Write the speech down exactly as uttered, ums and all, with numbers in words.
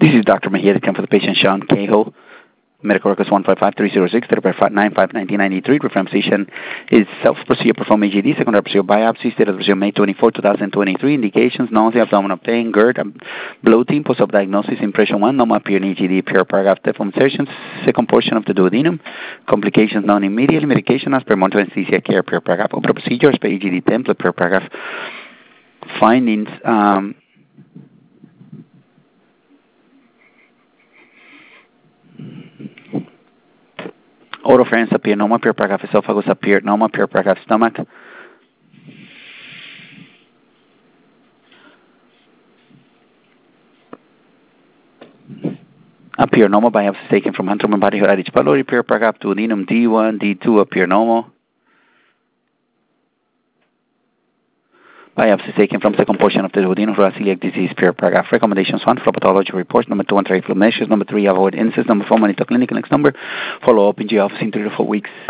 This is Doctor Mejia, the come for the patient Sean Cahill. Medical records one five five three zero six, date of birth nine five nineteen ninety-three. Reference patient is self-procedure performed A G D, secondary procedure biopsy, state of procedure May twenty-fourth, twenty twenty-three. Indications, nausea, abdominal pain, GERD, bloating, post-op diagnosis, impression one, normal appear in A G D, pure paragraph, Teflon insertions, second portion of the duodenum. Complications known immediately, medication as per monitor anesthesia care, pure paragraph. Open procedures per A G D template, pure paragraph. Findings, um, oropharynx appear normal, pure paragraph. Esophagus appear normal, pure paragraph. Stomach appear normal. Biopsy taken from antrum and body hair at each pylori, pure paragraph. Duodenum D one, D two appear normal. Biopsy taken from second portion of the duodenum for celiac disease, pure paragraph. Recommendations: one, pathology report. Number two, anti-inflammation measures. Number three, avoid incest. Number four, monitor clinic. Next number, follow up in G office in three to four weeks.